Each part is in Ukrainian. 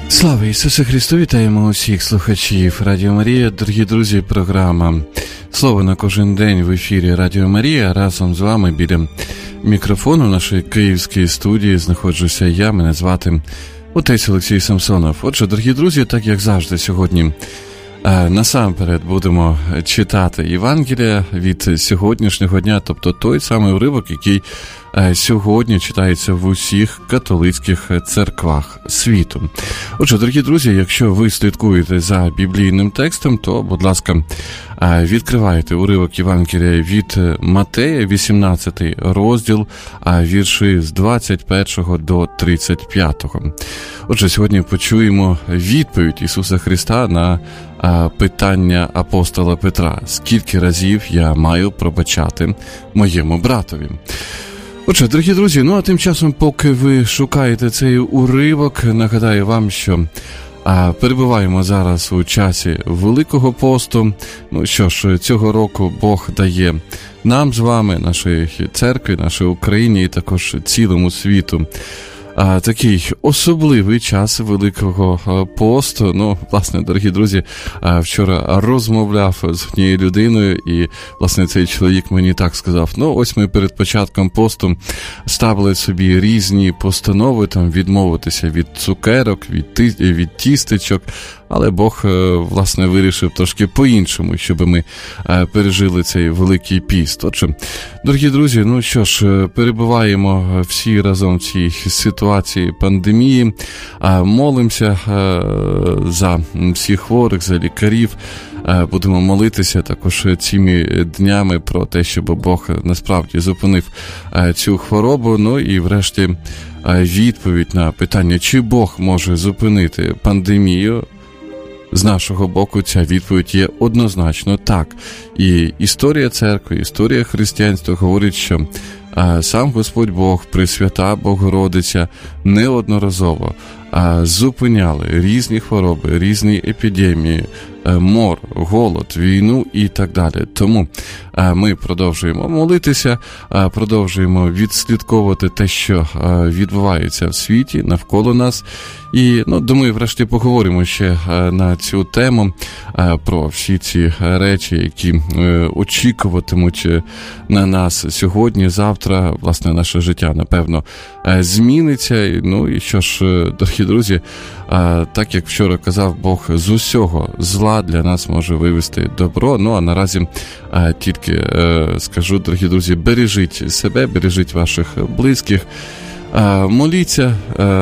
Слава Ісусу Христу! Вітаємо усіх слухачів Радіо Марія. Дорогі друзі, програма «Слово на кожен день» в ефірі Радіо Марія. Разом з вами біля мікрофону в нашій київській студії знаходжуся я, мене звати отець Олексій Самсонов. Отже, дорогі друзі, так як завжди сьогодні насамперед будемо читати Євангелія від сьогоднішнього дня, тобто той самий уривок, який сьогодні читається в усіх католицьких церквах світу. Отже, дорогі друзі, якщо ви слідкуєте за біблійним текстом, то, будь ласка, відкривайте уривок Євангелія від Матея, 18 розділ, вірші з 21 до 35. Отже, сьогодні почуємо відповідь Ісуса Христа на питання апостола Петра. Скільки разів я маю пробачати моєму братові? Отже, дорогі друзі, а тим часом, поки ви шукаєте цей уривок, нагадаю вам, що перебуваємо зараз у часі Великого посту. Ну що ж, цього року Бог дає нам з вами, нашій церкві, нашій Україні і також цілому світу такий особливий час Великого посту. Ну, власне, дорогі друзі, вчора розмовляв з однією людиною, і, власне, цей чоловік мені так сказав: ось ми перед початком посту ставили собі різні постанови, там, відмовитися від цукерок, від тістечок, але Бог, власне, вирішив трошки по-іншому, щоб ми пережили цей Великий піст. Отже, дорогі друзі, що ж, перебуваємо всі разом в цій ситуації пандемії, молимося за всіх хворих, за лікарів, будемо молитися також цими днями про те, щоб Бог насправді зупинив цю хворобу. І врешті відповідь на питання, чи Бог може зупинити пандемію. З нашого боку ця відповідь є однозначно так. І історія церкви, історія християнства говорить, що сам Господь Бог, Пресвята Богородиця неодноразово зупиняли різні хвороби, різні епідемії, мор, голод, війну і так далі. Тому ми продовжуємо молитися, продовжуємо відслідковувати те, що відбувається в світі навколо нас. І, думаю, врешті поговоримо ще на цю тему, про всі ці речі, які очікуватимуть на нас сьогодні, завтра. Власне, наше життя, напевно, зміниться. І що ж, дорогі друзі, так як вчора казав Бог, з усього зла для нас може вивести добро. А наразі тільки скажу, дорогі друзі, бережіть себе, бережіть ваших близьких, моліться,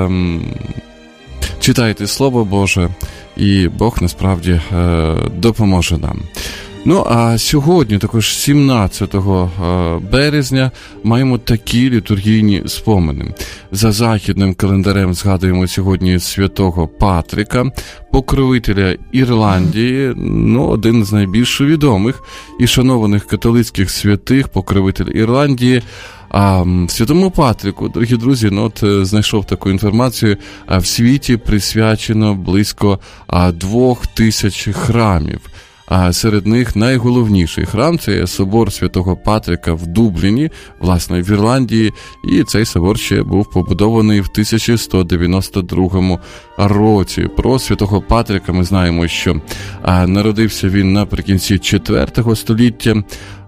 читайте Слово Боже, і Бог насправді допоможе нам. А сьогодні, також 17 березня, маємо такі літургійні спомини. За західним календарем згадуємо сьогодні святого Патрика, покровителя Ірландії, один з найбільш відомих і шанованих католицьких святих, покровитель Ірландії. Святому Патрику, дорогі друзі, знайшов таку інформацію, в світі присвячено близько 2000 храмів. А серед них найголовніший храм – це собор Святого Патрика в Дубліні, власне, в Ірландії, і цей собор ще був побудований в 1192 році. Про Святого Патрика ми знаємо, що народився він наприкінці IV століття,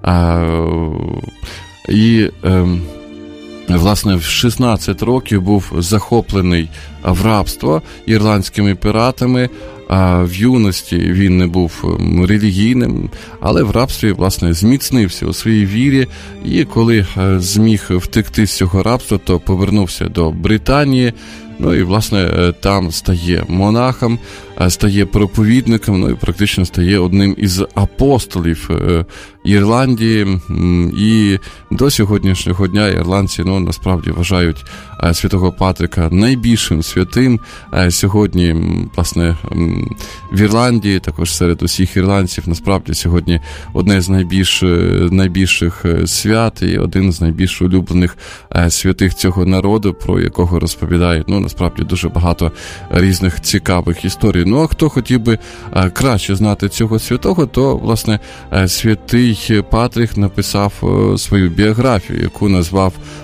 і власне, в 16 років був захоплений в рабство ірландськими піратами. В юності він не був релігійним, але в рабстві, власне, зміцнився у своїй вірі, і коли зміг втекти з цього рабства, то повернувся до Британії, і, власне, там стає монахом, стає проповідником, і практично стає одним із апостолів Ірландії. І до сьогоднішнього дня ірландці, насправді вважають святого Патрика найбільшим святим. Сьогодні, власне, в Ірландії, також серед усіх ірландців, насправді сьогодні одне з найбільших свят і один з найбільш улюблених святих цього народу, про якого розповідають, насправді дуже багато різних цікавих історій. А хто хотів би краще знати цього святого, то, власне, святий Патрик написав свою біографію, яку назвав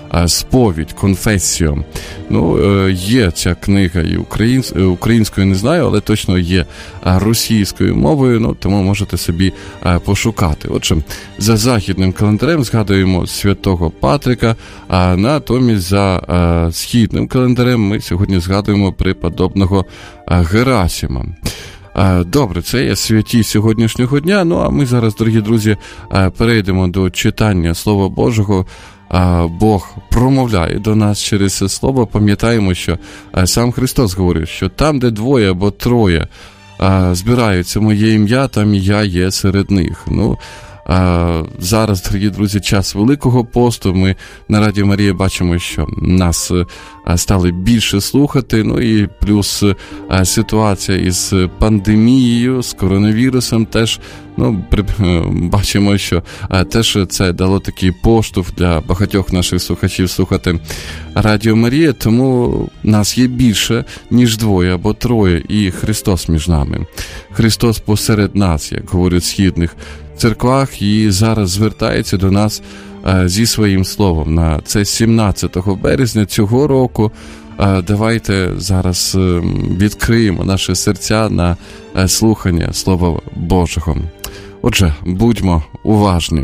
сповідь, конфесію. Є ця книга і українською не знаю, але точно є російською мовою, тому можете собі пошукати. Отже, за західним календарем згадуємо святого Патрика, а натомість за східним календарем ми сьогодні згадуємо преподобного Герасима. Добре, це є святі сьогоднішнього дня, а ми зараз, дорогі друзі, перейдемо до читання Слова Божого. Бог промовляє до нас через це слово. Пам'ятаємо, що сам Христос говорив, що там, де двоє або троє збираються моє ім'я, там і я є серед них. Зараз, дорогі друзі, час Великого посту. Ми на Радіо Марія бачимо, що нас стали більше слухати, і плюс ситуація із пандемією, з коронавірусом теж, бачимо, що теж це дало такий поштовх для багатьох наших слухачів слухати Радіо Марія, тому нас є більше, ніж двоє або троє, і Христос між нами. Христос посеред нас, як говорять в східних церквах, і зараз звертається до нас зі своїм словом. На це 17 березня цього року. Давайте зараз відкриємо наші серця на слухання Слова Божого. Отже, будьмо уважні.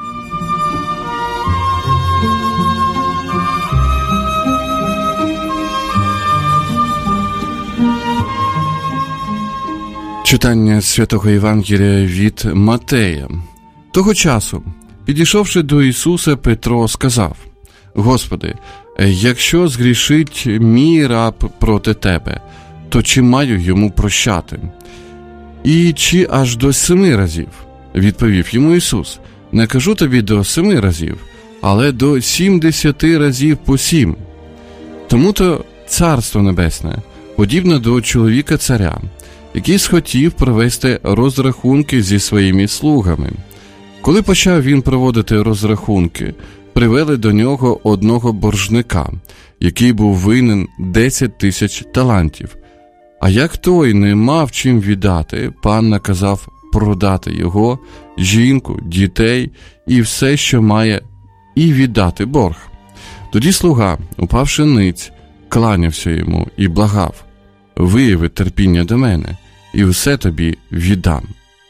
Читання Святого Євангелія від Матея. Того часу, підійшовши до Ісуса, Петро сказав: «Господи, якщо згрішить мій раб проти Тебе, то чи маю йому прощати? І чи аж до 7 разів?» Відповів йому Ісус: «Не кажу тобі до 7 разів, але до 70 разів по 7. Тому-то Царство Небесне подібне до чоловіка-царя, який схотів провести розрахунки зі своїми слугами. Коли почав він проводити розрахунки, привели до нього одного боржника, який був винен 10 тисяч талантів. А як той не мав чим віддати, пан наказав продати його, жінку, дітей і все, що має, і віддати борг. Тоді слуга, упавши ниць, кланявся йому і благав: «Вияви терпіння до мене, і все тобі віддам».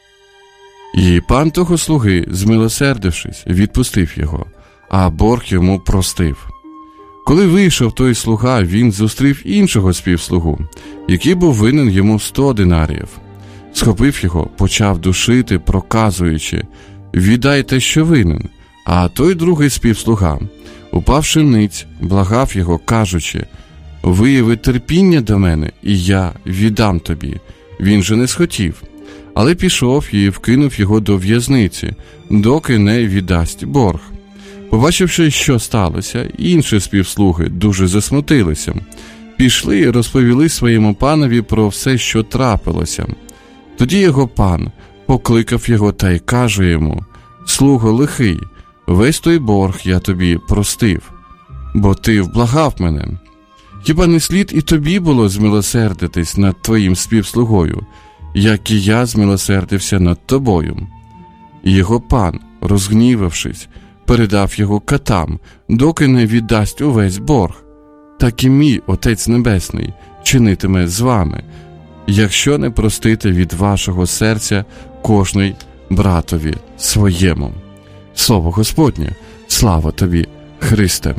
І пан того слуги, змилосердившись, відпустив його, а борг йому простив. Коли вийшов той слуга, він зустрів іншого співслугу, який був винен йому 100 динаріїв. Схопив його, почав душити, проказуючи: «Віддай те, що винен». А той другий співслуга, упавши ниць, благав його, кажучи: «Вияви терпіння до мене, і я віддам тобі». Він же не схотів, але пішов і вкинув його до в'язниці, доки не віддасть борг. Побачивши, що сталося, інші співслуги дуже засмутилися. Пішли і розповіли своєму панові про все, що трапилося. Тоді його пан покликав його та й каже йому: «Слуго лихий, весь той борг я тобі простив, бо ти вблагав мене. Хіба не слід і тобі було змилосердитись над твоїм співслугою, як і я змилосердився над тобою?» І його пан, розгнівавшись, передав його катам, доки не віддасть увесь борг. Так і мій Отець Небесний чинитиме з вами, якщо не простите від вашого серця кожний братові своєму. Слово Господнє, слава тобі, Христе!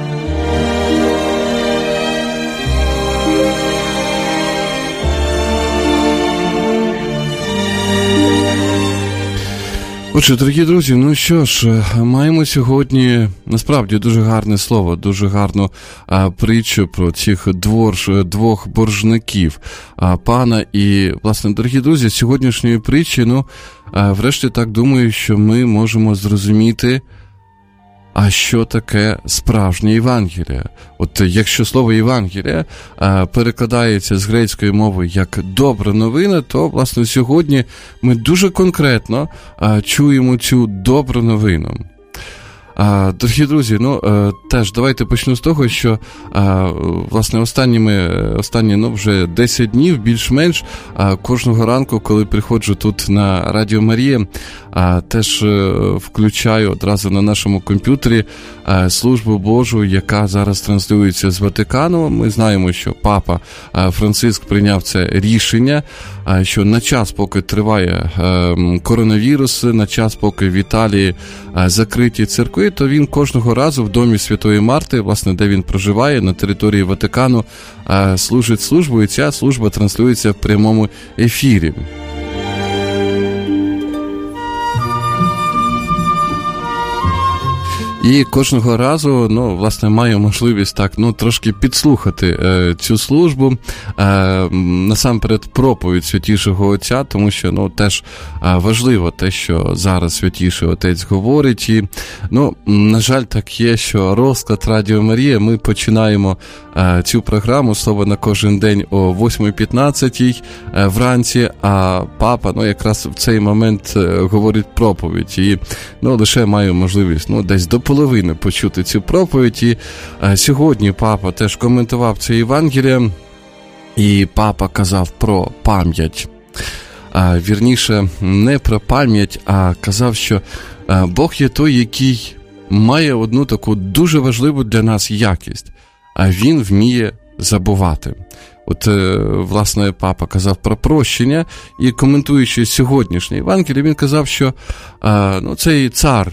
Отже, дорогі друзі, що ж, маємо сьогодні, насправді, дуже гарне слово, дуже гарну притчу про цих двох боржників, пана і, власне, дорогі друзі, сьогоднішньої притчі, врешті так думаю, що ми можемо зрозуміти, а що таке справжнє Євангеліє? От якщо слово Євангеліє перекладається з грецької мови як «добра новина», то, власне, сьогодні ми дуже конкретно чуємо цю добру новину. Дорогі друзі, теж давайте почну з того, що, власне, останні вже 10 днів, більш-менш, кожного ранку, коли приходжу тут на Радіо Марія, теж включаю одразу на нашому комп'ютері службу Божу, яка зараз транслюється з Ватикану. Ми знаємо, що Папа Франциск прийняв це рішення, що на час, поки триває коронавірус, на час, поки в Італії закриті церкви, то він кожного разу в домі Святої Марти, власне, де він проживає, на території Ватикану, служить службу, і ця служба транслюється в прямому ефірі. І кожного разу, власне, маю можливість так, трошки підслухати цю службу, насамперед проповідь Святішого Отця, тому що, теж важливо те, що зараз Святіший Отець говорить. І, на жаль, так є, що розклад Радіо Марія, ми починаємо цю програму «Слово на кожен день» о 8:15 вранці, а Папа, якраз в цей момент говорить проповідь. І, лише маю можливість, десь до половини почути цю проповідь. І сьогодні Папа теж коментував це Євангеліє, і Папа казав про пам'ять. Вірніше, не про пам'ять, а казав, що Бог є той, який має одну таку дуже важливу для нас якість, а Він вміє забувати. От, власне, Папа казав про прощення, і коментуючи сьогоднішнє Євангеліє, він казав, що цей цар,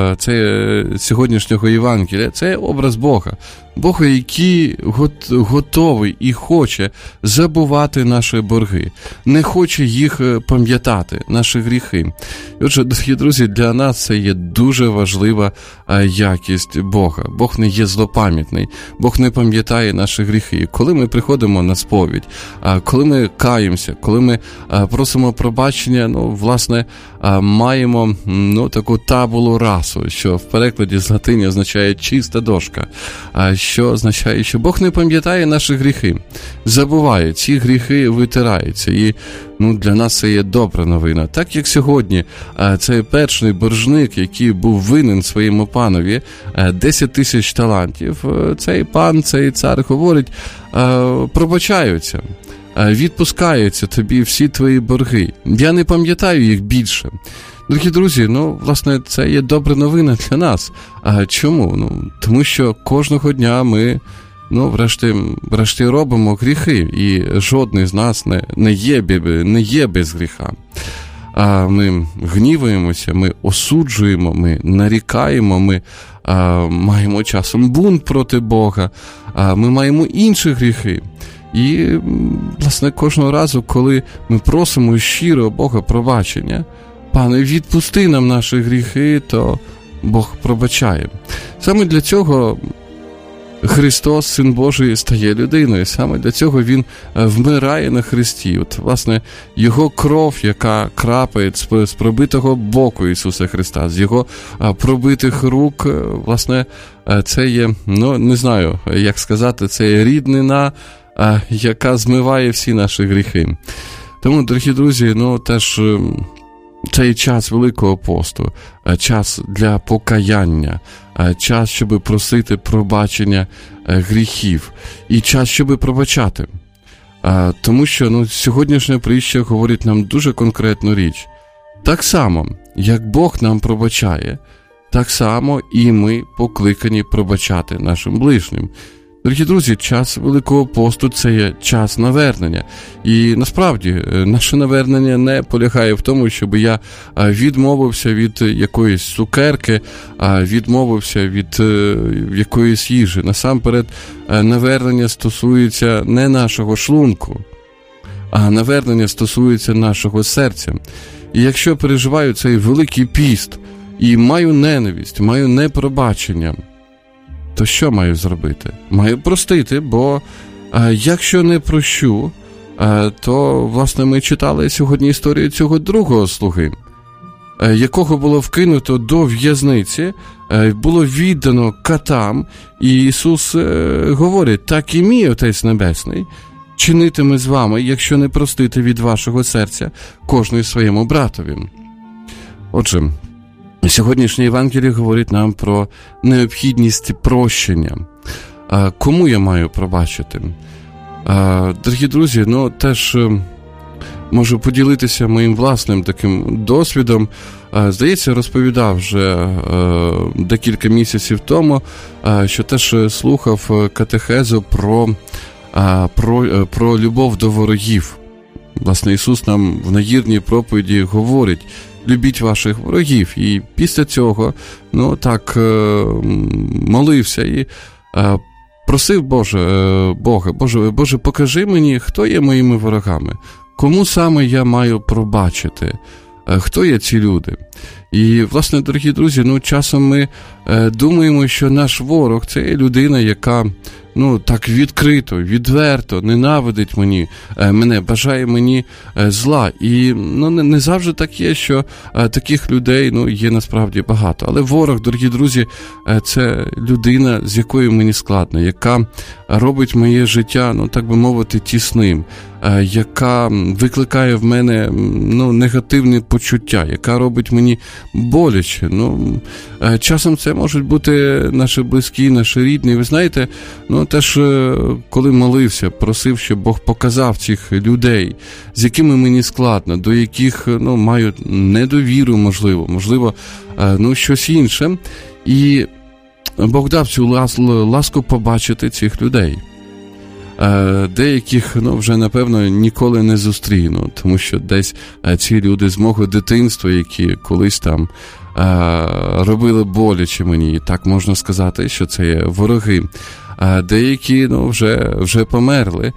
це сьогоднішнього Євангелія, це образ Бога. Бога, який готовий і хоче забувати наші борги, не хоче їх пам'ятати, наші гріхи. І отже, дорогі друзі, для нас це є дуже важлива якість Бога. Бог не є злопам'ятний, Бог не пам'ятає наші гріхи. І коли ми приходимо на сповідь, коли ми каємося, коли ми просимо пробачення, власне, маємо таку табулу расу, що в перекладі з латині означає чиста дошка, що означає, що Бог не пам'ятає наші гріхи, забуває, ці гріхи витираються. І для нас це є добра новина. Так як сьогодні цей перший боржник, який був винен своєму панові 10 тисяч талантів, цей пан, цей цар говорить, пробачаються, відпускаються тобі всі твої борги. Я не пам'ятаю їх більше. Дорогі друзі, власне, це є добра новина для нас. А чому? Тому що кожного дня ми, врешті робимо гріхи, і жодний з нас не є без гріха. Ми гніваємося, ми осуджуємо, ми нарікаємо, ми маємо часом бунт проти Бога, ми маємо інші гріхи. І, власне, кожного разу, коли ми просимо щиро Бога пробачення, Пане, відпусти нам наші гріхи, то Бог пробачає. Саме для цього Христос, Син Божий, стає людиною. Саме для цього Він вмирає на хресті. От, власне, Його кров, яка крапає з пробитого боку Ісуса Христа, з Його пробитих рук, власне, це є, не знаю, як сказати, це є ріднина, яка змиває всі наші гріхи. Тому, дорогі друзі, теж цей час Великого посту, час для покаяння, час, щоб просити пробачення гріхів, і час, щоб пробачати. Тому що сьогоднішня притча говорить нам дуже конкретну річ. Так само, як Бог нам пробачає, так само і ми покликані пробачати нашим ближнім. Дорогі друзі, час Великого посту – це є час навернення. І насправді, наше навернення не полягає в тому, щоб я відмовився від якоїсь цукерки, відмовився від якоїсь їжі. Насамперед, навернення стосується не нашого шлунку, а навернення стосується нашого серця. І якщо переживаю цей Великий піст і маю ненависть, маю непробачення, то що маю зробити? Маю простити, бо якщо не прощу, то, власне, ми читали сьогодні історію цього другого слуги, якого було вкинуто до в'язниці, було віддано катам, і Ісус говорить, так і мій Отець Небесний чинитиме з вами, якщо не простити від вашого серця кожному своєму братові. Отже, Сьогоднішнє Євангеліє говорить нам про необхідність прощення. Кому я маю пробачити? Дорогі друзі, теж можу поділитися моїм власним таким досвідом. Здається, розповідав вже декілька місяців тому, що теж слухав катехезу про любов до ворогів. Власне, Ісус нам в нагірній проповіді говорить: любіть ваших ворогів. І після цього, молився і просив Бога, Боже, покажи мені, хто є моїми ворогами, кому саме я маю пробачити, хто є ці люди. І, власне, дорогі друзі, часом ми думаємо, що наш ворог – це людина, яка так відкрито, відверто ненавидить мене, бажає мені зла. І не завжди так є, що таких людей є насправді багато. Але ворог, дорогі друзі, це людина, з якою мені складно, яка робить моє життя, так би мовити, тісним, яка викликає в мене негативні почуття, яка робить мені боляче. Часом це можуть бути наші близькі, наші рідні. Ви знаєте, теж коли молився, просив, щоб Бог показав цих людей, з якими мені складно, до яких маю недовіру, можливо, щось інше. І Бог дав цю ласку побачити цих людей. Деяких, вже, напевно, ніколи не зустріну, тому що десь ці люди з мого дитинства, які колись там робили боляче мені, так можна сказати, що це є вороги. Деякі, вже померли,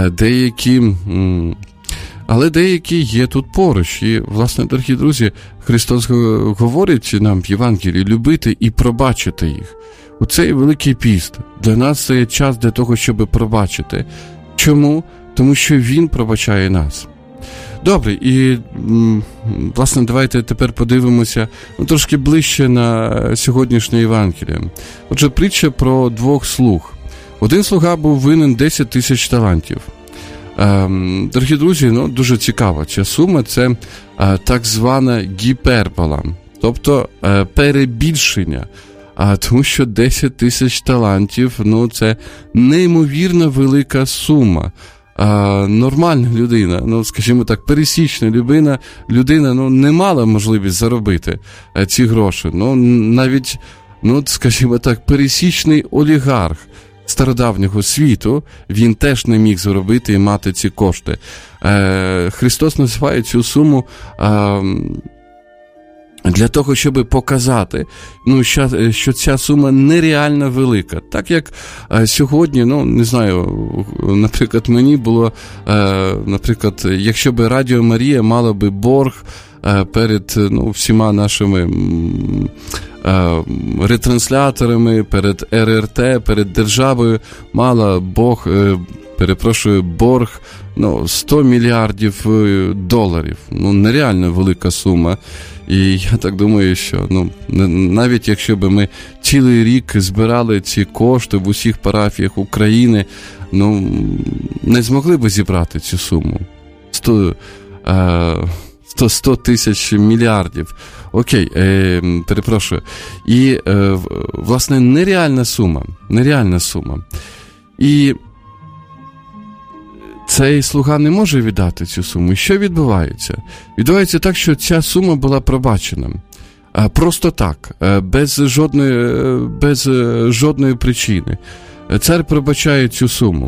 але деякі є тут поруч. І, власне, дорогі друзі, Христос говорить нам в Євангелії любити і пробачити їх. У цей Великий піст для нас це є час для того, щоб пробачити. Чому? Тому що Він пробачає нас. Добре, і, власне, давайте тепер подивимося трошки ближче на сьогоднішнє Євангеліє. Отже, притча про двох слуг. Один слуга був винен 10 тисяч талантів. Дорогі друзі, дуже цікава ця сума, це так звана гіпербола, тобто перебільшення. Тому що 10 тисяч талантів, це неймовірно велика сума. Нормальна людина, скажімо так, пересічна людина не мала можливість заробити ці гроші. Навіть, скажімо так, пересічний олігарх стародавнього світу, він теж не міг заробити і мати ці кошти. Христос називає цю суму для того, щоб показати, що ця сума нереально велика. Так як сьогодні, не знаю, наприклад, мені було, якщо б Радіо Марія мала би борг перед всіма нашими ретрансляторами, перед РРТ, перед державою, мала борг 100 мільярдів доларів. Нереально велика сума. І я так думаю, що навіть якщо б ми цілий рік збирали ці кошти в усіх парафіях України, не змогли б зібрати цю суму. 100 тисяч мільярдів. Окей, перепрошую. І, власне, нереальна сума. І цей слуга не може віддати цю суму. Що відбувається? Відбувається так, що ця сума була пробачена. Просто так, без жодної причини. Цар пробачає цю суму.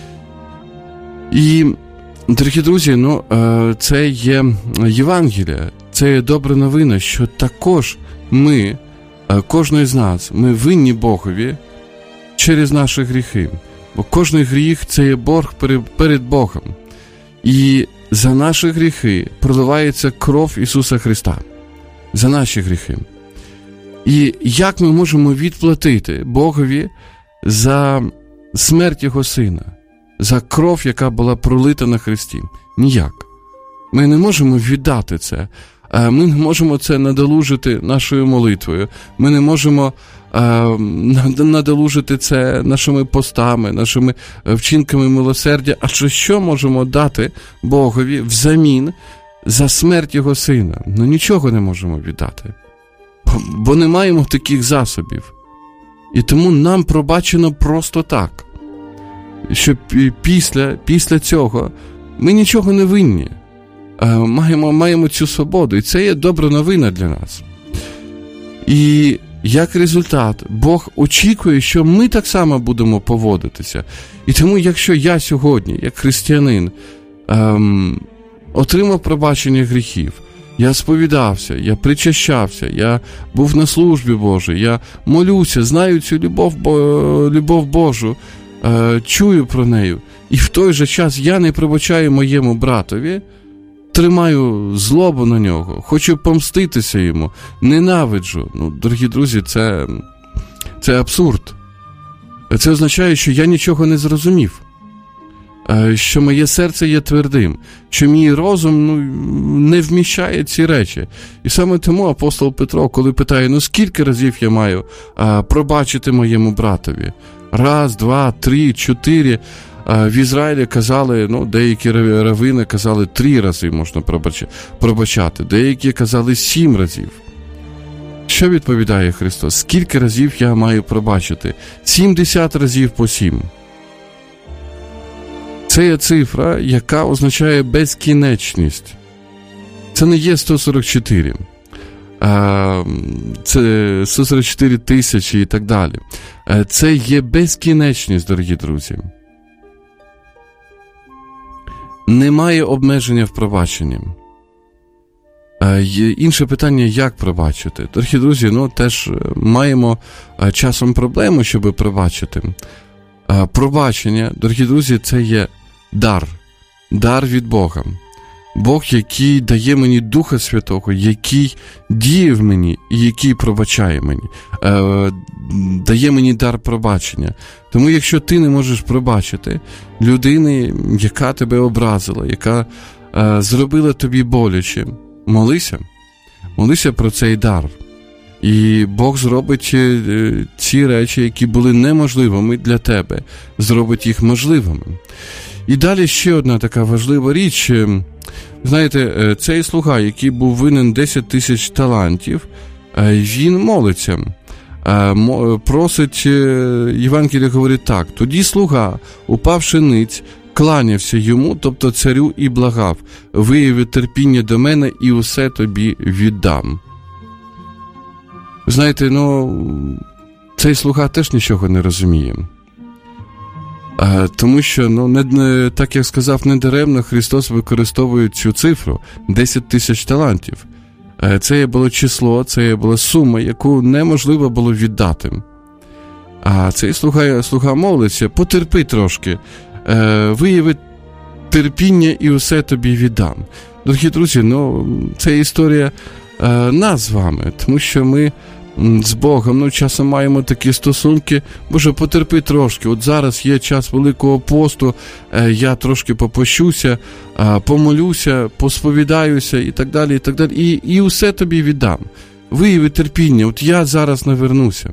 І, дорогі друзі, це є Євангелія, це є добра новина, що також ми, кожен з нас, ми винні Богові через наші гріхи. Бо кожний гріх – це є борг перед Богом. І за наші гріхи проливається кров Ісуса Христа. За наші гріхи. І як ми можемо відплатити Богові за смерть Його Сина? За кров, яка була пролита на Христі? Ніяк. Ми не можемо віддати це. Ми не можемо це надолужити нашою молитвою. Ми не можемо надолужити це нашими постами, нашими вчинками милосердя. А що можемо дати Богові взамін за смерть Його Сина? Нічого не можемо віддати. бо не маємо таких засобів. І тому нам пробачено просто так, що після цього ми нічого не винні. Маємо цю свободу, і це є добра новина для нас. І як результат, Бог очікує, що ми так само будемо поводитися. І тому, якщо я сьогодні, як християнин, отримав пробачення гріхів, я сповідався, я причащався, я був на службі Божій, я молюся, знаю цю любов Божу, чую про неї, і в той же час я не пробачаю моєму братові, тримаю злобу на нього, хочу помститися йому, ненавиджу. Дорогі друзі, це абсурд. Це означає, що я нічого не зрозумів, що моє серце є твердим, що мій розум не вміщає ці речі. І саме тому апостол Петро, коли питає, скільки разів я маю пробачити моєму братові? 1, 2, 3, 4. В Ізраїлі казали, деякі раввини казали 3 рази можна пробачати, деякі казали 7 разів. Що відповідає Христос? Скільки разів я маю пробачити? 70 разів по 7. Це є цифра, яка означає безкінечність. Це не є 144. Це 144 тисячі і так далі. Це є безкінечність, дорогі друзі. Немає обмеження в пробаченні. Інше питання, як пробачити. Дорогі друзі, теж маємо часом проблему, щоб пробачити. Пробачення, дорогі друзі, це є дар від Бога. Бог, який дає мені Духа Святого, який діє в мені і який пробачає мені, дає мені дар пробачення. Тому якщо ти не можеш пробачити людини, яка тебе образила, яка зробила тобі боляче, молися про цей дар. І Бог зробить ці речі, які були неможливими для тебе, зробить їх можливими. І далі ще одна така важлива річ. Знаєте, цей слуга, який був винен 10 тисяч талантів, він молиться, просить, Євангеліє говорить так: тоді слуга, упавши ниць, кланявся йому, тобто царю, і благав: вияви терпіння до мене, і усе тобі віддам. Знаєте, цей слуга теж нічого не розуміє. Тому що, так як сказав, недаремно Христос використовує цю цифру – 10 тисяч талантів. Це було число, це була сума, яку неможливо було віддати. А цей слуга молиться: потерпи трошки, вияви терпіння, і усе тобі віддам. Дорогі друзі, це історія нас з вами, тому що ми з Богом, часом маємо такі стосунки: Боже, потерпи трошки, от зараз є час Великого посту, я трошки попощуся, помолюся, посповідаюся і так далі, і так далі, і усе тобі віддам. Вияви терпіння, от я зараз навернуся.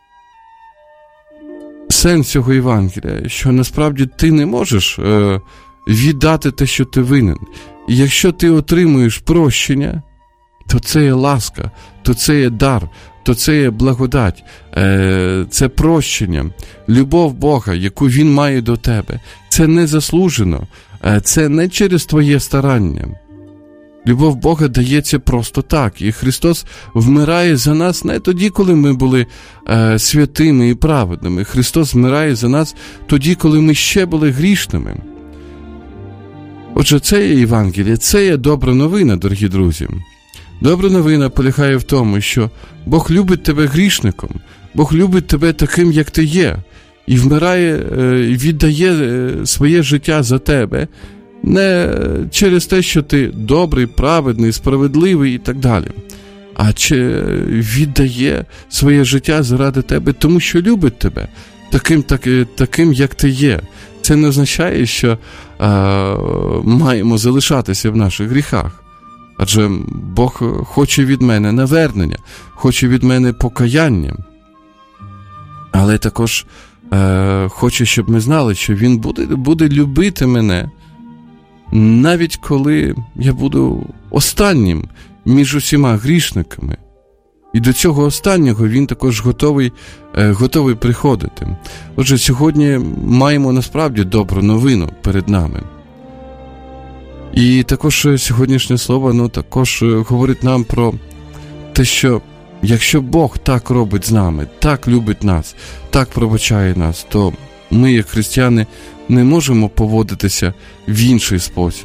Сенс цього Євангелія, що насправді ти не можеш віддати те, що ти винен. І якщо ти отримуєш прощення, то це є ласка, то це є дар, то це є благодать, це прощення, любов Бога, яку Він має до тебе. Це не заслужено, це не через твоє старання. Любов Бога дається просто так. І Христос вмирає за нас не тоді, коли ми були святими і праведними. Христос вмирає за нас тоді, коли ми ще були грішними. Отже, це є Євангеліє, це є добра новина, дорогі друзі. Добра новина полягає в тому, що Бог любить тебе грішником, Бог любить тебе таким, як ти є, і вмирає, віддає своє життя за тебе, не через те, що ти добрий, праведний, справедливий і так далі, а віддає своє життя заради тебе, тому що любить тебе таким, як ти є. Це не означає, що маємо залишатися в наших гріхах. Адже Бог хоче від мене навернення, хоче від мене покаяння. Але також хоче, щоб ми знали, що Він буде любити мене, навіть коли я буду останнім між усіма грішниками. І до цього останнього він також готовий приходити. Отже, сьогодні маємо насправді добру новину перед нами. І також сьогоднішнє слово, також говорить нам про те, що якщо Бог так робить з нами, так любить нас, так пробачає нас, то ми, як християни, не можемо поводитися в інший спосіб.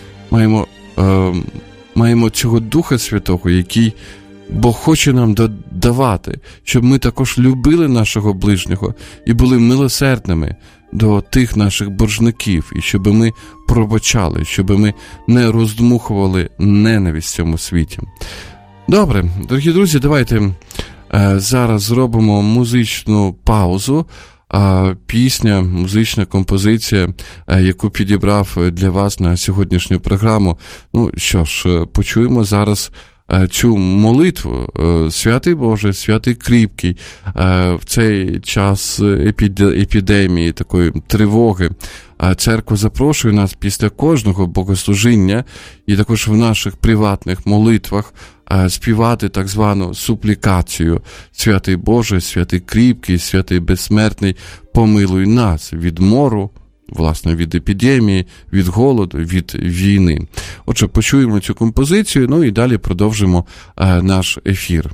Маємо цього Духа Святого, який Бог хоче нам давати, щоб ми також любили нашого ближнього і були милосердними до тих наших боржників, і щоб ми пробачали, щоб ми не роздмухували ненависть в цьому світі. Добре, дорогі друзі, давайте зараз зробимо музичну паузу. Пісня, музична композиція, яку підібрав для вас на сьогоднішню програму. Що ж, почуємо зараз цю молитву. Святий Боже, святий кріпкий, в цей час епідемії, такої тривоги, церква запрошує нас після кожного богослужіння і також в наших приватних молитвах співати так звану суплікацію. Святий Боже, святий кріпкий, святий безсмертний, помилуй нас від мору, власне, від епідемії, від голоду, від війни. Отже, почуємо цю композицію, і далі продовжимо наш ефір.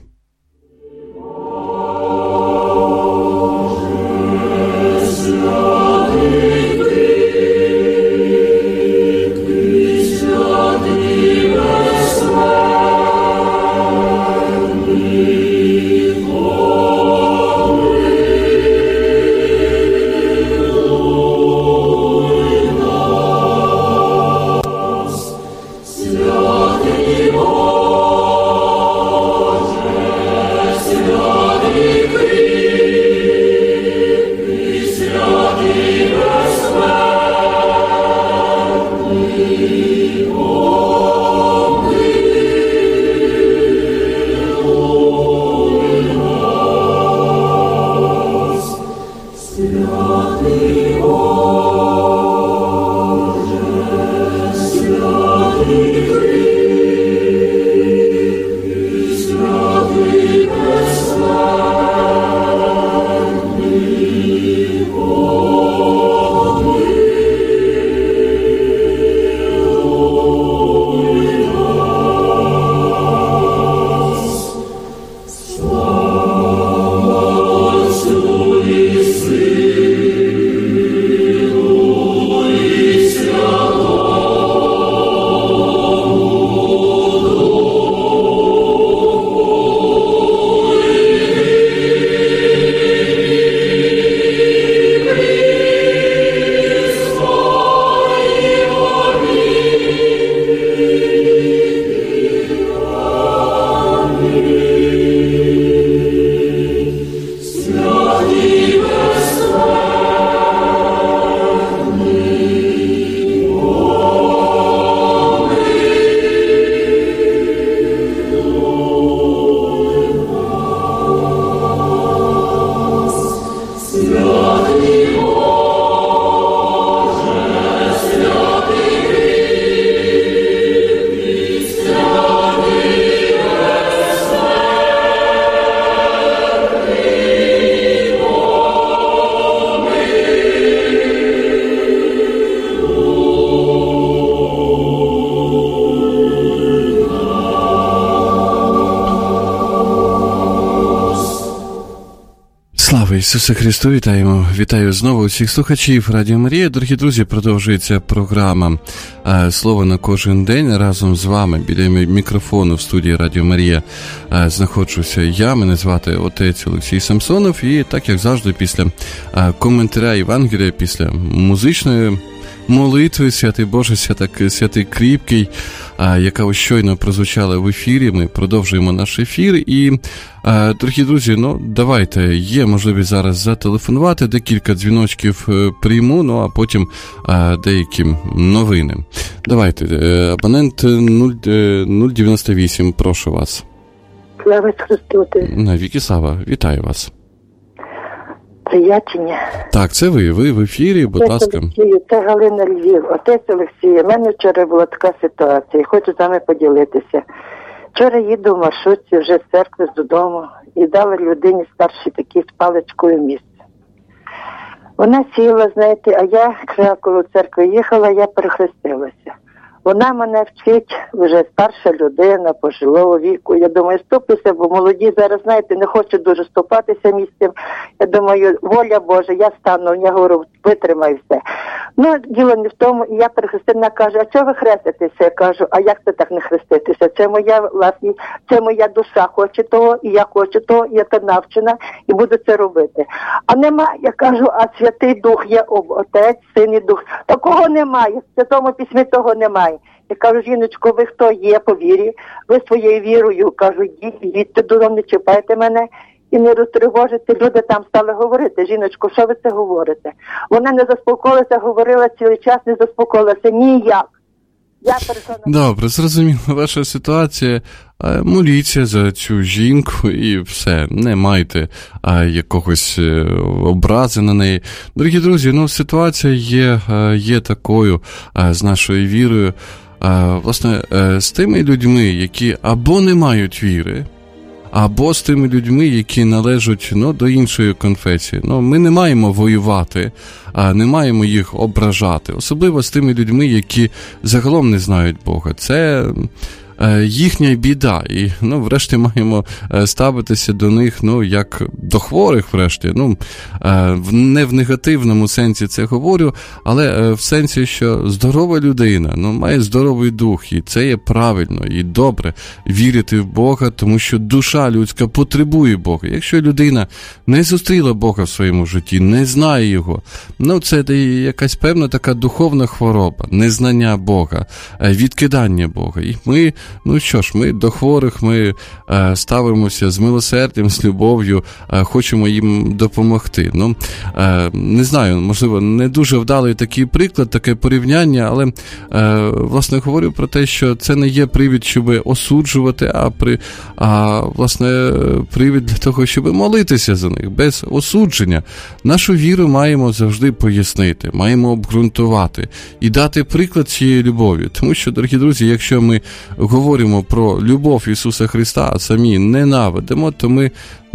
Слава Ісусу Христу, вітаю знову усіх слухачів Радіо Марія. Дорогі друзі, продовжується програма «Слово на кожен день». Разом з вами біля мікрофону в студії Радіо Марія знаходжуся я, мене звати отець Олексій Самсонов, і так як завжди після коментаря Євангелія, після музичної молитви «Святий Боже, святий кріпкий», яка ось щойно прозвучала в ефірі, ми продовжуємо наш ефір. І, дорогі друзі, давайте, є можливість зараз зателефонувати, декілька дзвіночків прийму, а потім деякі новини. Давайте, абонент 098, прошу вас. Слава Христу! Навіки слава, вітаю вас. Це я чи ні? Так, це ви в ефірі, будь ласка. Олексію, це Галина Львів. Отець Олексій, у мене вчора була така ситуація, хочу з вами поділитися. Вчора їду в маршрутці вже з церкви додому і дала людині старшій такій з паличкою місце. Вона сіла, знаєте, а я якраз коли церкви їхала, я перехрестилася. Вона мене вчить, вже старша людина, пожилого віку. Я думаю, ступлюся, бо молоді зараз, знаєте, не хочуть дуже ступатися місцем. Я думаю, воля Божа, я стану, я говорю, витримаю все. Ну, діло не в тому, і я перехрестила, каже, а чого ви хреститеся? Я кажу, а як це так не хреститися? Це моя власність, це моя душа хоче того, і я хочу того, і я то навчена, і буду це робити. А нема, я кажу, а Святий Дух є Отець, Син і Дух. Такого немає, в Святому Письмі того немає. Я кажу, жіночко, ви хто є по вірі? Ви своєю вірою, кажу, їдьте додому, не чіпайте мене і не розтривожите. Люди там стали говорити, жіночко, що ви це говорите? Вона не заспокоїлася, говорила цілий час, не заспокоїлася ніяк. Я перейшла на... Добре, зрозуміла ваша ситуація. Моліться за цю жінку і все, не майте якогось образи на неї. Дорогі друзі, ситуація є такою з нашою вірою. Власне, з тими людьми, які або не мають віри, або з тими людьми, які належать до іншої конфесії. Ми не маємо воювати, не маємо їх ображати. Особливо з тими людьми, які загалом не знають Бога. Це їхня біда. І, врешті, маємо ставитися до них, як до хворих, врешті. Не в негативному сенсі це говорю, але в сенсі, що здорова людина, має здоровий дух, і це є правильно і добре вірити в Бога, тому що душа людська потребує Бога. Якщо людина не зустріла Бога в своєму житті, не знає Його, це якась певна така духовна хвороба, незнання Бога, відкидання Бога. І ми ми до хворих, ми ставимося з милосердям, з любов'ю, хочемо їм допомогти. Не знаю, можливо, не дуже вдалий такий приклад, таке порівняння, але, власне, говорю про те, що це не є привід, щоб осуджувати, а власне, привід для того, щоб молитися за них, без осудження. Нашу віру маємо завжди пояснити, маємо обґрунтувати і дати приклад цієї любові. Тому що, дорогі друзі, якщо ми говоримо про любов Ісуса Христа, а самі ненавидимо, то ми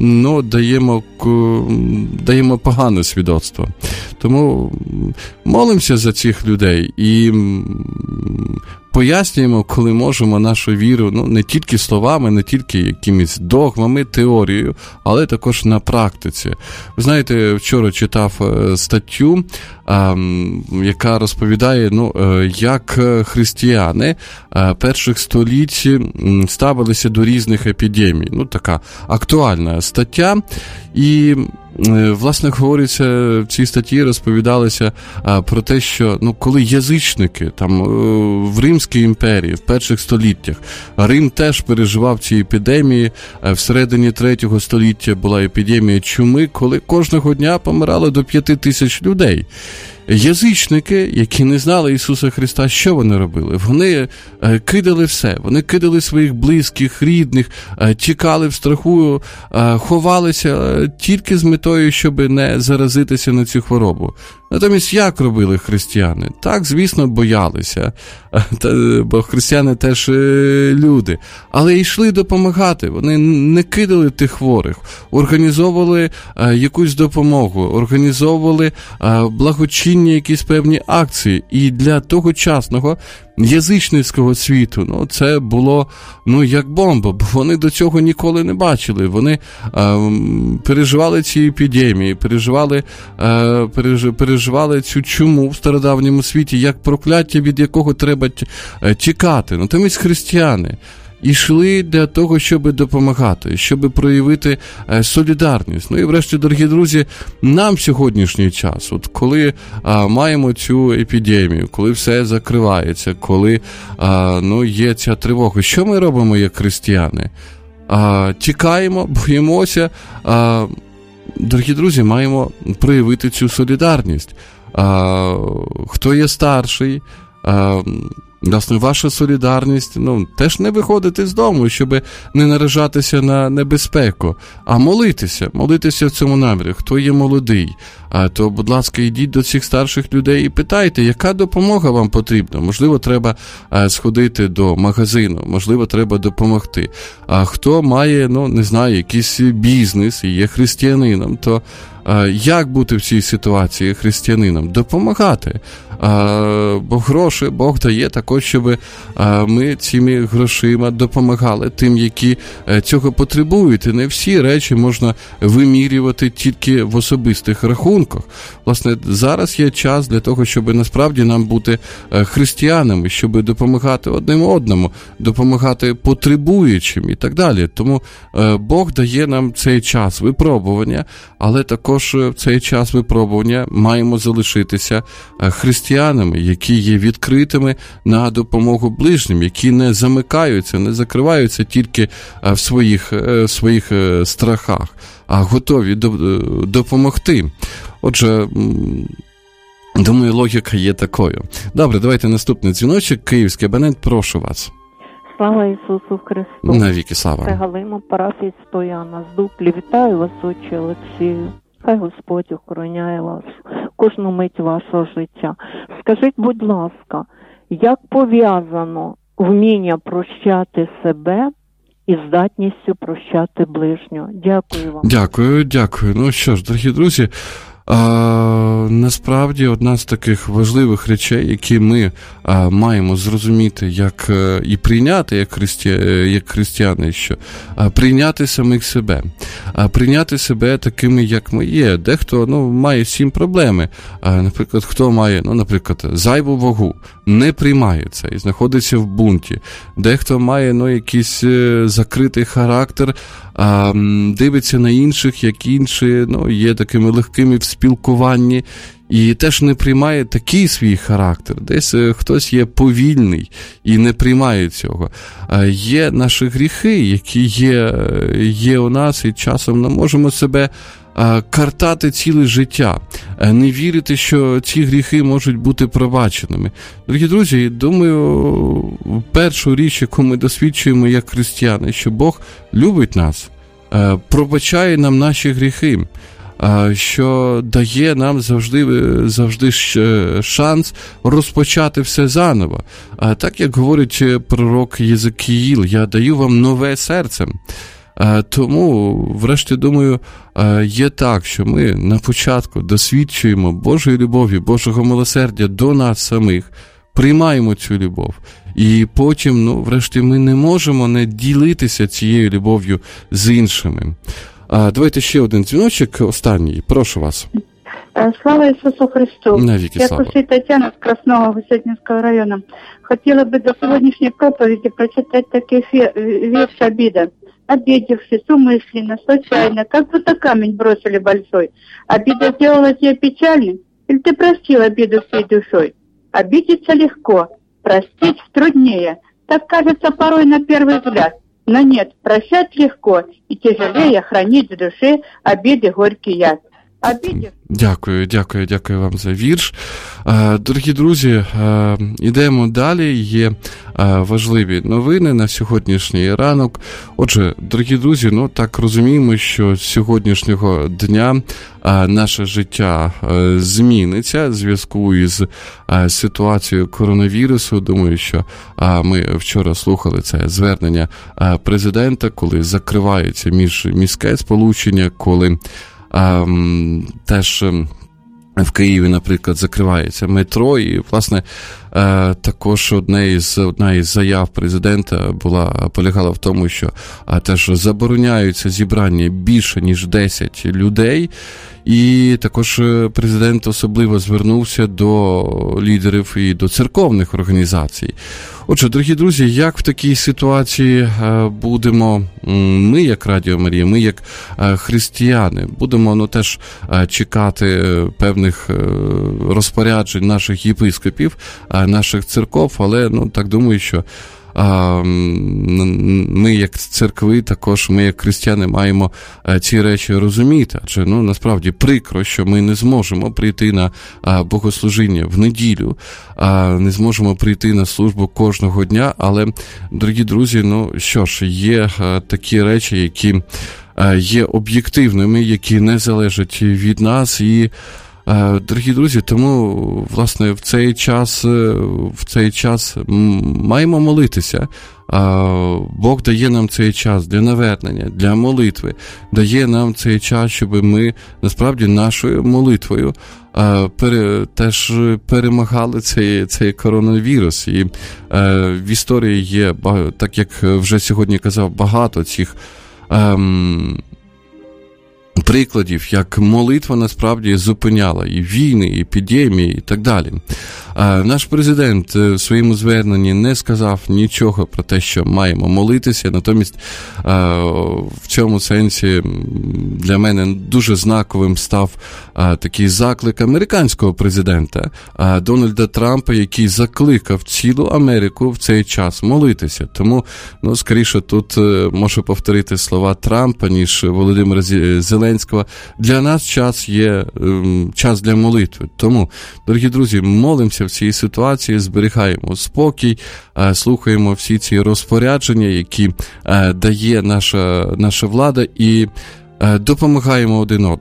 даємо погане свідоцтво. Тому молимося за цих людей і пояснюємо, коли можемо, нашу віру, не тільки словами, не тільки якимись догмами, теорією, але також на практиці. Ви знаєте, вчора читав статтю, яка розповідає, як християни перших століть ставилися до різних епідемій. Така актуальна стаття. І, власне, говориться, в цій статті розповідалося про те, що, коли язичники там в Римській імперії, в перших століттях, Рим теж переживав ці епідемії, всередині 3 століття була епідемія чуми, коли кожного дня помирало до 5000 людей. Язичники, які не знали Ісуса Христа, що вони робили? Вони кидали все, вони кидали своїх близьких, рідних, тікали в страху, ховалися тільки з метою, щоб не заразитися на цю хворобу. Натомість, як робили християни? Так, звісно, боялися, бо християни теж люди, але йшли допомагати, вони не кидали тих хворих, організовували якусь допомогу, організовували благочинні якісь певні акції, і для тогочасного язичницького світу, це було, як бомба, бо вони до цього ніколи не бачили. Вони переживали ці епідемії, переживали цю чуму в стародавньому світі, як прокляття, від якого треба тікати. Натомість християни йшли для того, щоб допомагати, щоб проявити солідарність. І врешті, дорогі друзі, нам в сьогоднішній час, коли маємо цю епідемію, коли все закривається, коли є ця тривога, що ми робимо як християни? Тікаємо, боїмося. Дорогі друзі, маємо проявити цю солідарність. Хто є старший, власне, ваша солідарність, теж не виходити з дому, щоб не наражатися на небезпеку, а молитися в цьому намірі. Хто є молодий, то, будь ласка, йдіть до цих старших людей і питайте, яка допомога вам потрібна. Можливо, треба сходити до магазину, можливо, треба допомогти. А хто має, якийсь бізнес і є християнином, то як бути в цій ситуації християнином? Допомагати. Бо гроші Бог дає також, щоб ми цими грошима допомагали тим, які цього потребують. І не всі речі можна вимірювати тільки в особистих рахунках. Власне, зараз є час для того, щоб насправді нам бути християнами, щоб допомагати одним одному, допомагати потребуючим і так далі. Тому Бог дає нам цей час випробування, але також в цей час випробування маємо залишитися християнами, які є відкритими на допомогу ближнім, які не замикаються, не закриваються тільки в своїх страхах, а готові допомогти. Отже, думаю, логіка є такою. Добре, давайте наступний дзвіночок. Київський абонент, прошу вас. Слава Ісусу Христу! Навіки слава! Це Галина, парафія Стояна з Дуклі. Вітаю вас, отче Олексію. Хай Господь охороняє вас, кожну мить вашого життя. Скажіть, будь ласка, як пов'язано вміння прощати себе і здатністю прощати ближнього? Дякую вам. Дякую. Ну що ж, дорогі друзі, насправді одна з таких важливих речей, які ми маємо зрозуміти, як і прийняти як християни, що прийняти самих себе, прийняти себе такими, як ми є. Дехто має з цим проблеми. Наприклад, хто має, зайву вагу, не приймає це і знаходиться в бунті. Дехто має якийсь закритий характер, дивиться на інших, як інші, є такими легкими в спілкуванні, і теж не приймає такий свій характер. Десь хтось є повільний і не приймає цього. Є наші гріхи, які є у нас, і часом не можемо себе картати ціле життя, не вірити, що ці гріхи можуть бути пробаченими. Дорогі друзі, думаю, першу річ, яку ми досвідчуємо як християни, що Бог любить нас, пробачає нам наші гріхи, що дає нам завжди шанс розпочати все заново. Так, як говорить пророк Єзекіїл, я даю вам нове серце. Тому, врешті, думаю, є так, що ми на початку досвідчуємо Божої любові, Божого милосердя до нас самих, приймаємо цю любов. І потім, врешті, ми не можемо не ділитися цією любов'ю з іншими. Давайте ще один дзвіночок, останній. Прошу вас. Слава Ісусу Христу! Навіки слава! Я слушаю Тетяна з Красного Гусятинського району. Хотіла би до сьогоднішньої проповіді прочитати такий вірш обіда. Обидевшись умышленно, случайно, как будто камень бросили большой. Обида сделала тебя печальным, или ты простил обиду всей душой? Обидеться легко, простить труднее. Так кажется порой на первый взгляд. Но нет, прощать легко и тяжелее хранить в душе обиды горький яд. Дякую вам за вірш. Дорогі друзі, ідемо далі. Є важливі новини на сьогоднішній ранок. Отже, дорогі друзі, так розуміємо, що з сьогоднішнього дня наше життя зміниться в зв'язку із ситуацією коронавірусу. Думаю, що ми вчора слухали це звернення президента, коли закриваються міжміське сполучення, коли теж в Києві, наприклад, закривається метро, і, власне, також одна із заяв президента полягала в тому, що теж забороняються зібрання більше, ніж 10 людей, і також президент особливо звернувся до лідерів і до церковних організацій. Отже, дорогі друзі, як в такій ситуації будемо ми, як Радіо Марія, ми, як християни, будемо теж чекати певних розпоряджень наших єпископів, наших церков, але так думаю, що ми, як церкви, також ми, як християни, маємо ці речі розуміти. Адже, насправді, прикро, що ми не зможемо прийти на богослужіння в неділю, не зможемо прийти на службу кожного дня, але, дорогі друзі, що ж, є такі речі, які є об'єктивними, які не залежать від нас. І, дорогі друзі, тому, власне, в цей час маємо молитися. Бог дає нам цей час для навернення, для молитви, дає нам цей час, щоб ми, насправді, нашою молитвою теж перемагали цей коронавірус. І в історії є, так як вже сьогодні казав, багато цих прикладів, як молитва насправді зупиняла і війни, і епідемії, і так далі. Наш президент в своєму зверненні не сказав нічого про те, що маємо молитися, натомість в цьому сенсі для мене дуже знаковим став такий заклик американського президента Дональда Трампа, який закликав цілу Америку в цей час молитися. Тому, скоріше, тут можу повторити слова Трампа, ніж Володимира Зеленського. Для нас час є час для молитви. Тому, дорогі друзі, молимося в цій ситуації, зберігаємо спокій, слухаємо всі ці розпорядження, які дає наша влада, і допомагаємо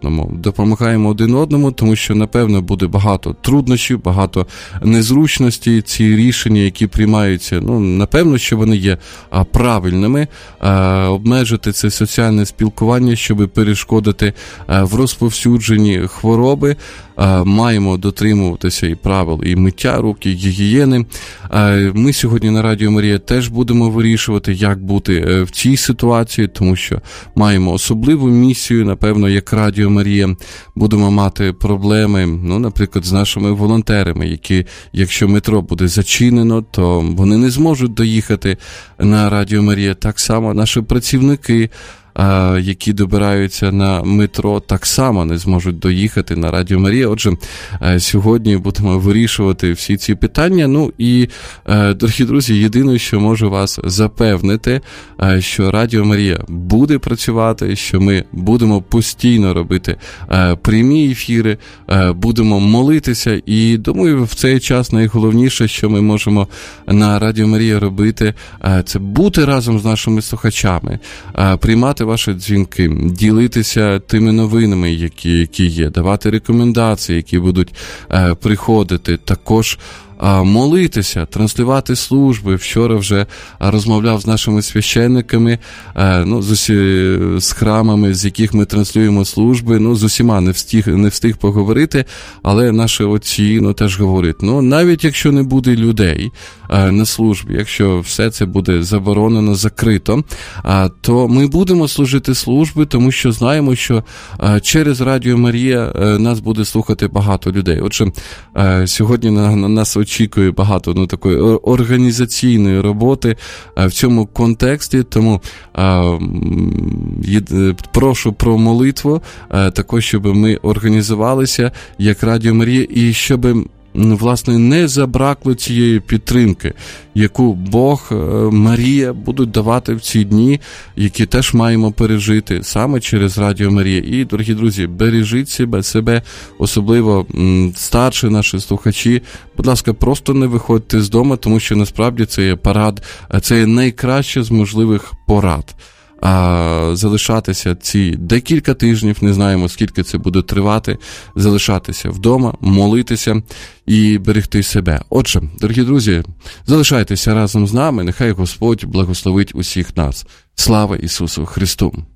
один одному, тому що, напевно, буде багато труднощів, багато незручностей. Ці рішення, які приймаються, напевно, що вони є правильними. Обмежити це соціальне спілкування, щоб перешкодити в розповсюдженні хвороби. Маємо дотримуватися і правил, і миття рук, і гігієни. Ми сьогодні на Радіо Марія теж будемо вирішувати, як бути в цій ситуації, тому що маємо особливу місію, напевно, як Радіо Марія. Будемо мати проблеми, наприклад, з нашими волонтерами, які, якщо метро буде зачинено, то вони не зможуть доїхати на Радіо Марія. Так само наші працівники, які добираються на метро, так само не зможуть доїхати на Радіо Марія. Отже, сьогодні будемо вирішувати всі ці питання. І, дорогі друзі, єдине, що можу вас запевнити, що Радіо Марія буде працювати, що ми будемо постійно робити прямі ефіри, будемо молитися. І, думаю, в цей час найголовніше, що ми можемо на Радіо Марія робити, це бути разом з нашими слухачами, приймати ваші дзвінки, ділитися тими новинами, які є, давати рекомендації, які будуть приходити, також молитися, транслювати служби. Вчора вже розмовляв з нашими священниками, з храмами, з яких ми транслюємо служби. З усіма не встиг поговорити, але наші отці теж говорять, навіть якщо не буде людей на службі, якщо все це буде заборонено, закрито, то ми будемо служити служби, тому що знаємо, що через Радіо Марія нас буде слухати багато людей. Отже, сьогодні на нас очікує багато такої організаційної роботи в цьому контексті, тому прошу про молитву, також, щоб ми організувалися як Радіо Марія, і щоб, власне, не забракло цієї підтримки, яку Бог, Марія будуть давати в ці дні, які теж маємо пережити саме через Радіо Марія. І, дорогі друзі, бережіть себе, особливо старші наші слухачі. Будь ласка, просто не виходьте з дому, тому що насправді це є це є найкраще з можливих порад. Залишатися ці декілька тижнів, не знаємо, скільки це буде тривати, залишатися вдома, молитися і берегти себе. Отже, дорогі друзі, залишайтеся разом з нами, нехай Господь благословить усіх нас. Слава Ісусу Христу!